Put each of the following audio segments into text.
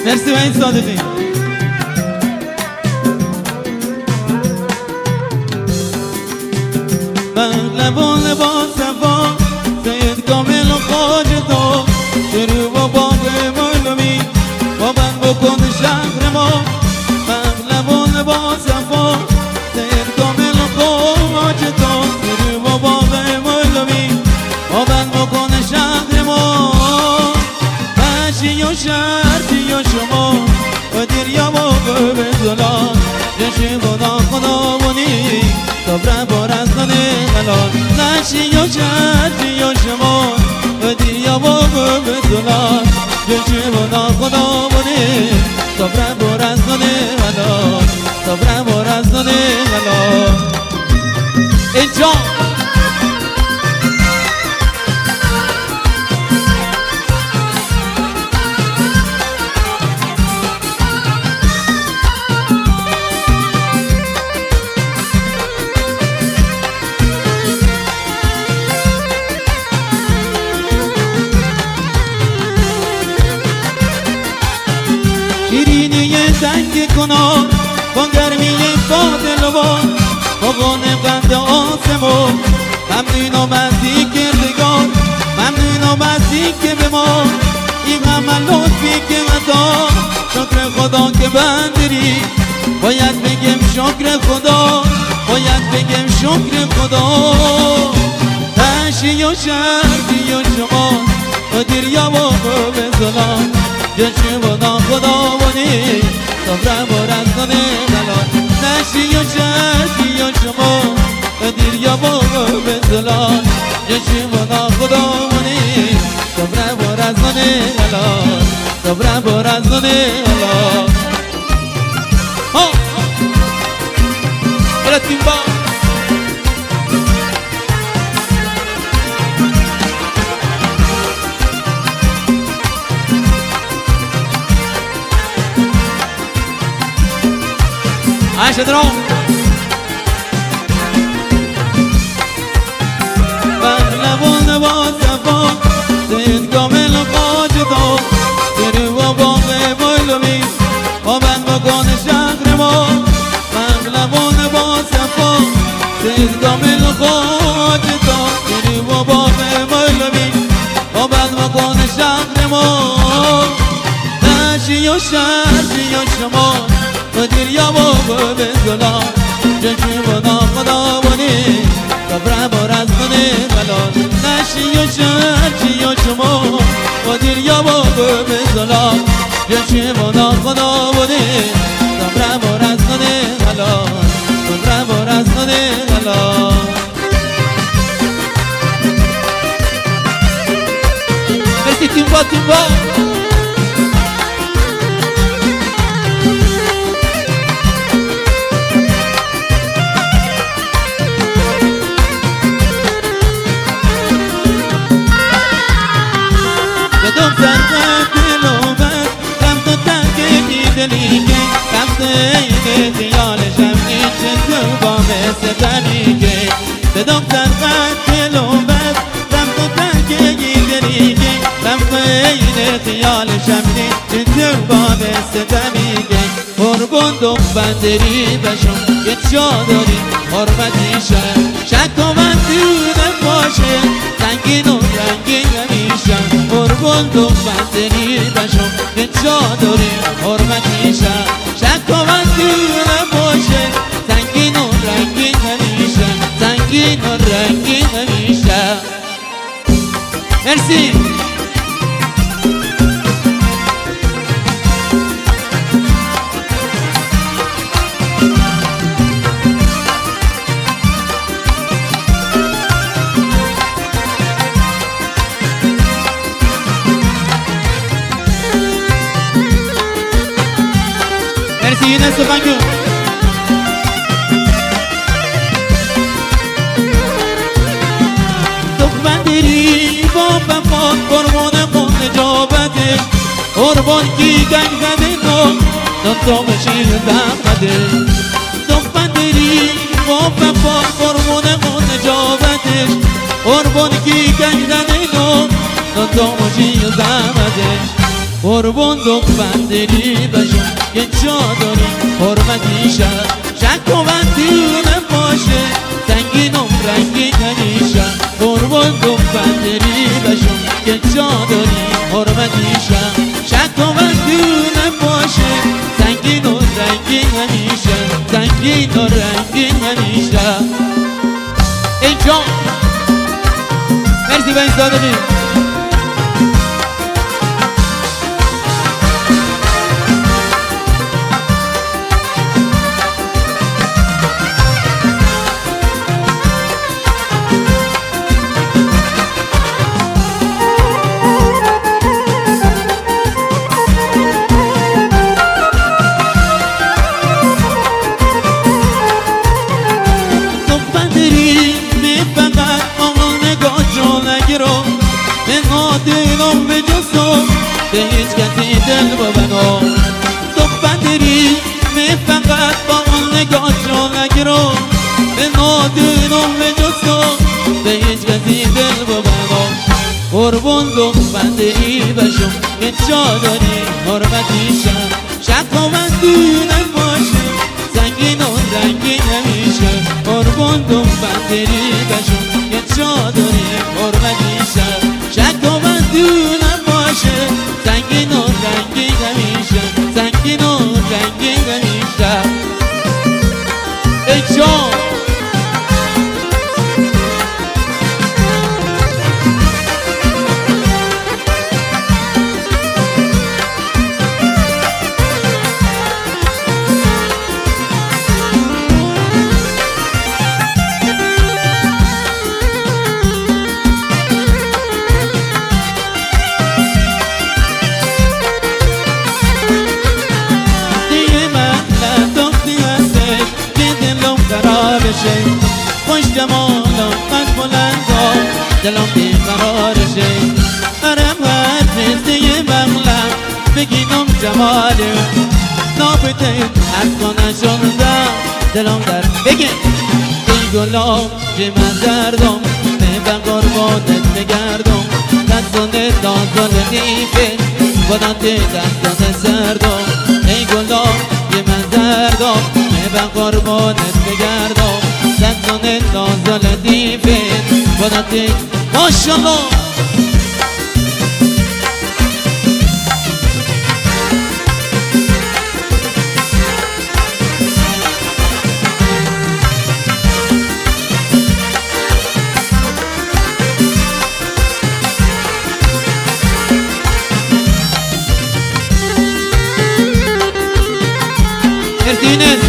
مرسی وحید صادقی. لبان لباس صفا سید کامل و خاج تو شروع با باغ مولوی با بند بکن شهر ما. لبان لباس صفا سید کامل و خاج تو شروع با باغ مولوی با بند بکن شهر ما. بشی و شرطی و شما و دریا با قرب زلال جشن بنا خدا بونی صبر بار از خانه غلال. نشی و شرطی و شما و دریا با قرب زلال جشن بنا خدا بونی صبر بار از خانه غلال. صبر بار از خانه غلال. اینجا زنگ کنار با گرمی باد لبان با قند آسمان ممنون آمدی کردگار ممنون آمدی که به ما این عمل لطفی که عطا شکر خدا که بندری باید بگم شکر خدا باید بگم شکر خدا. تشی و شرطی و شما و دریا و به زلال جشن بنا خدا بونی صبر بار از خانه غلال. نشی و شرطی و شما و دریا با به زلال جشن بنا خدا بونی صبر بار از خانه غلال. صبر بار از خانه غلال. براتیم با عايشة درام لبان لباس صفا سید کامل و خاج تو شروع با باغ مولوی با بند بکن شهر ما. لبان لباس صفا سید کامل و خاج تو شروع با باغ مولوی با بند بکن شهر ما. نشی و شرطی و شما و دریا با به زلال جشن بنا خدا بونی صبر بار از خانه غلال. نشی و شرطی و شما و دریا با به زلال جشن بنا خدا بونی صبر بار از خانه غلال. صبر بار از خانه غلال. مرسی تیمبا تیمبا. بدم سرقت لوبت رمت و تنگی دلیگه رمت این خیال شمعی چه با مثل تنیگه. بدم سرقت لوبت رمت و تنگی دلیگه رمت این خیال شمعی چه با مثل تنیگه. قربان دنبندری بشم یه چادری حرمتی شم شک و من دونه باشه سنگین و رنگین همیشه. قربان دنبندری بشم یه چادری حرمتی شم شک و من دونه باشه سنگین و رنگین همیشه. سنگین و رنگین همیشه. مرسی. مرسی نسل بانگو. دنبندری با وفا قربان خون نجابتش قربان کی گنگ زده نو تا بشی زحمتش. دنبندری با وفا قربان خون نجابتش قربان کی گنگ زده نو تا بشی زحمتش. قربون دختری بشم که جا داری حرمتیشه شک و بدونه باشه سنگینم رنگی کنیشه قربون دختری بشم که جا داری حرمتیشه شک و بدونه باشه سنگین و رنگی کنیشه سنگین و رنگی کنیشه ای جان مرسی به این صادقی به هیچ کسی دل ببنو دختری می فقط با اون نگاه جا نگیرو به نادینم به جستو به هیچ کسی دل ببنو قربون دختری بشم که جا داری حرمتیشم شک و بدونه باشه سنگین و رنگی نمیشه قربون دختری بشم که جا داری حرمتیشم شک و بدونه باشه سنگین و رنگی همیشه سنگین و رنگی همیشه ای جان خوش جمالم از بلندا دلم بیقرارشه ارم هر رزده مغلم بگینم جمالم نابته از کنه شنده دلم در بگین ای گلام که من دردم به قربانت بگردم دستانت دازال نیفه بادت دستان سردم ای گلام که من دردم به قربانت بگردم دستان نازل دیفه بادت ماشالله مرتینز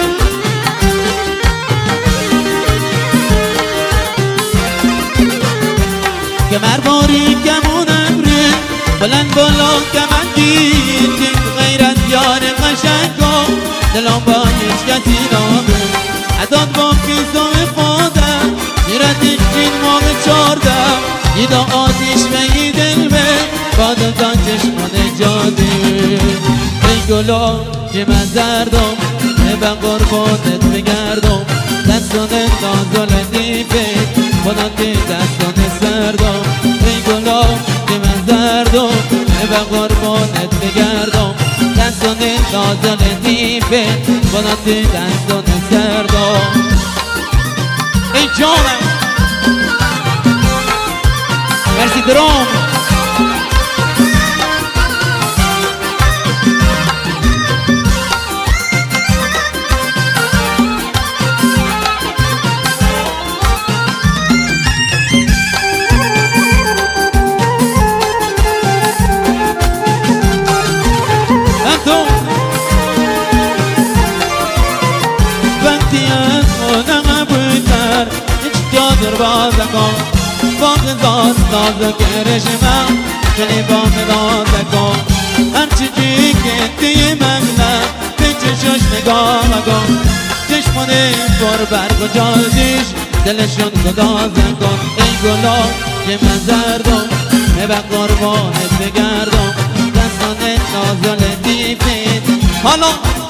کمر باری کمون امره بلند بالا کمن گیر که غیرت یار قشنگا دلم با هیچ کسی نامه عداد با کیسا فاده میرد این ماه 14 ایدا آتیش به دل به باد تا چشمان جاده ای گلا که من زردم به قربانت بگردم دستان نازل دیفه بادت دستان سردم ای گلا که من زردم به قربانت بگردم دستان نازل دیفه بادت دستان سردم ای جانم مرسی درام باز ناز کرشمم خیلی با مداد کن هرچی جی که توی مغلم به چشش نگاه کن چشمانه پر برگ و جازیش دلشون گداز کن ای گلا که من زردم به قربانت بگردم دستان نازل دیفت حالا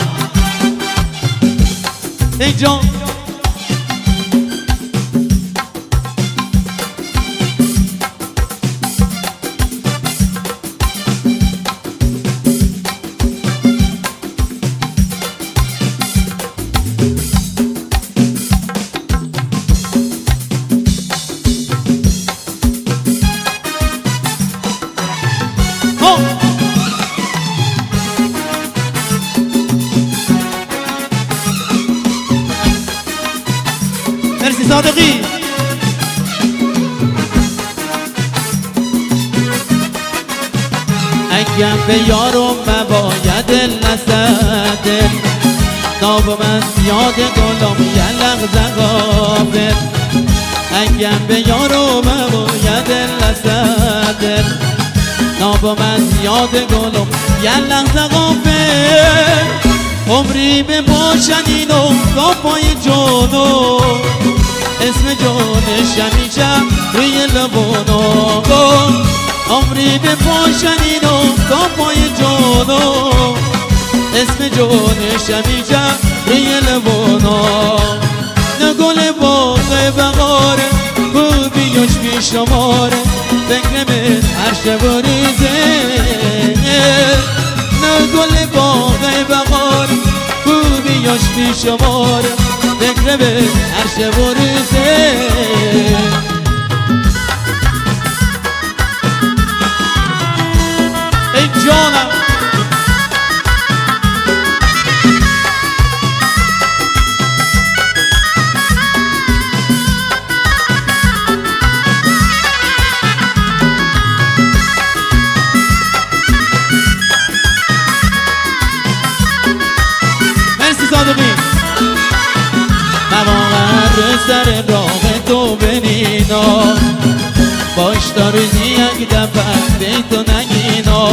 ای جان اگم به یارم مباید لسد ناب من یاد گلم یه لحظه غافل اگم به یارم مباید لسد ناب من یاد گلم یه لحظه غافل عمری به باشنینو تا پای جانو اسم جانش همیشه روی لبانو عمری به پاشنینو تا پای جانو اسم جانش همیشه روی لبانو نه گل باغ بغاره خوبیش بی شماره فکر من هر شب و روزه نه گل باغ بغاره خوبیش بی شماره فکر من هر شب و روزه ای جانم مرسی صادقی مواقع رو سر راه تو بنینا باش تا روزی یک دفعه بیتو نگینا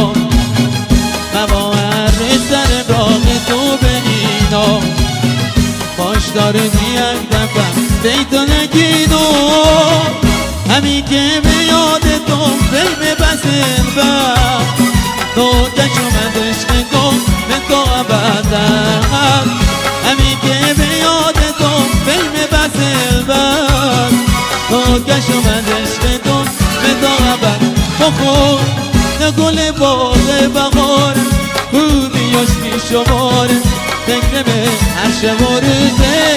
مواقع رو سر راه تو بنینا باش تا روزی یک دفعه بیتو نگینا همین که به یاد تو فیلم بسن با تو کشومد عشق تو به تو ابدا همین که به یاد تو فیلم بسن با تو کشومد عشق تو به تو ابدا بخور نه گل باغ بغار خوبیش بی شماره فکر به هر شب و روزه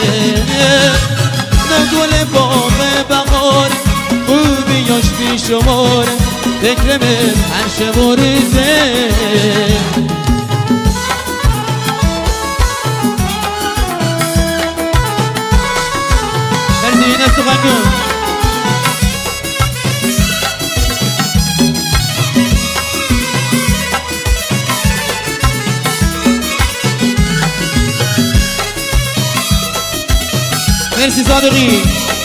نه گل باغ بغار خوبیش بی شماره فکر به هر شب و روزه مرسی این سخنگون مرسی صادقی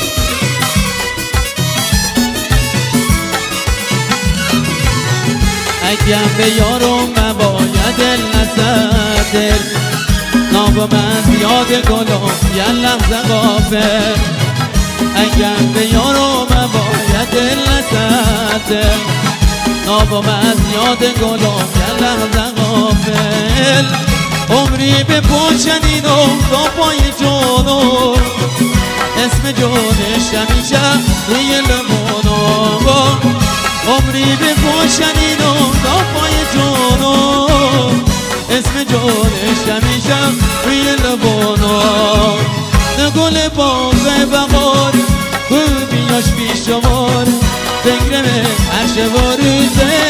اگم به یارم مباید لسد ناب من یاد گلم یه لحظه غافل اگم به یارم مباید لسد ناب من یاد گلم یه لحظه غافل عمری به پوشنینو تا پای جانو اسم جانش همیشه روی لبانو عمری به پوشنینو تا پای جانو اسم جانش همیشه روی لبانو نه گل باغ بغار خوبیش بی شمار فکر من هر شب و روزه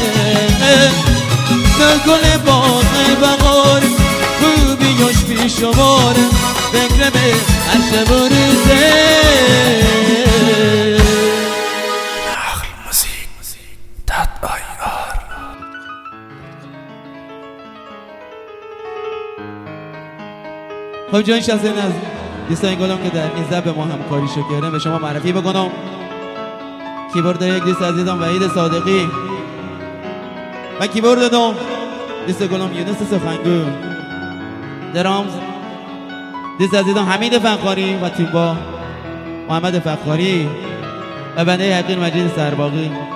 نه گل باغ بغار خوبیش بی شمار فکر من هر شب و روزه خب جان شخصی از دوستان گلم که در این زب به ما همکاری شو کردن به شما معرفی بکنم. کیبورد یک دوست عزیزم وحید صادقی و کیبورد دوم دوست گلم یونس سخنگو، درامز دوست عزیزم حمید فخاری و توبا محمد فخاری و بنده حقیر مجید سرباقی.